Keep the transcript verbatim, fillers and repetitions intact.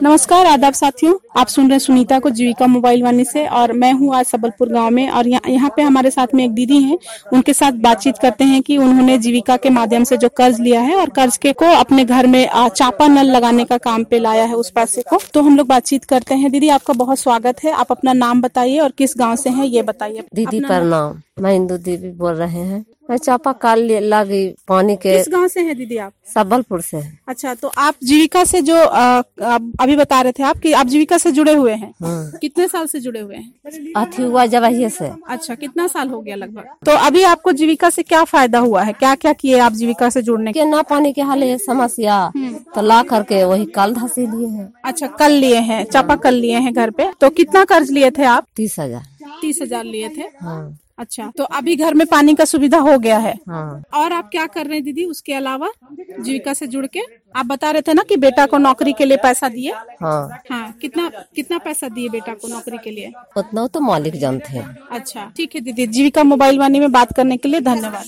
नमस्कार, आदाब साथियों। आप सुन रहे हैं सुनीता को जीविका मोबाइल वाणी से और मैं हूँ आज सबलपुर गांव में और यहाँ यहाँ पे हमारे साथ में एक दीदी हैं। उनके साथ बातचीत करते हैं कि उन्होंने जीविका के माध्यम से जो कर्ज लिया है और कर्ज के को अपने घर में आ, चापा नल लगाने का काम पे लाया है उस पैसे को। तो हम लोग बातचीत करते हैं। दीदी, आपका बहुत स्वागत है। आप अपना नाम बताइए और किस गाँव से है ये बताइए। दीदी प्रणाम, मैं इंदु देवी बोल रहे हैं। मैं चापा कल लगी पानी के। किस गांव से हैं दीदी आप? सबलपुर से। अच्छा, तो आप जीविका से जो आ, अभी बता रहे थे आप कि आप जीविका से जुड़े हुए हैं। हाँ। कितने साल से जुड़े हुए हैं? अथी हुआ जब से। अच्छा, कितना साल हो गया लगभग? तो अभी आपको जीविका से क्या फायदा हुआ है? क्या क्या किए आप जीविका से जुड़ने के? ना पानी के हाल है समस्या, तो ला करके वही कल धसी लिए हैं। अच्छा, कल लिए हैं, चापा कल लिए हैं घर पे। तो कितना कर्ज लिए थे आप? तीस हजार तीस हजार लिए थे। हाँ। अच्छा, तो अभी घर में पानी का सुविधा हो गया है। हाँ। और आप क्या कर रहे हैं दीदी उसके अलावा जीविका से जुड़ के? आप बता रहे थे ना कि बेटा को नौकरी के लिए पैसा दिए। हाँ। हाँ, कितना कितना पैसा दिए बेटा को नौकरी के लिए? उतना तो मालिक जानते हैं। अच्छा, ठीक है दीदी। जीविका मोबाइल वाणी में बात करने के लिए धन्यवाद।